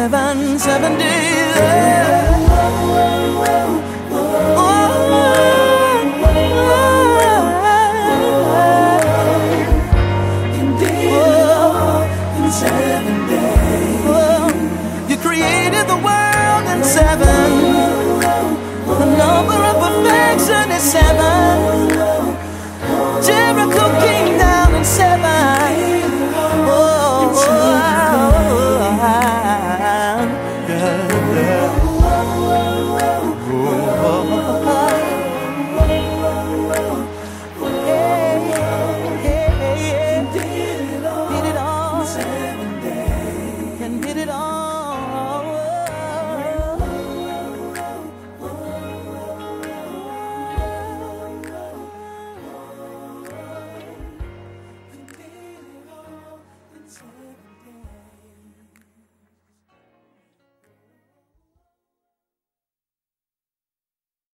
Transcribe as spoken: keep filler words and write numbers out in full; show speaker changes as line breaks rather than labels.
seven, seven days.
Seven days.
Oh, you created the world in seven. The number of perfection is seven.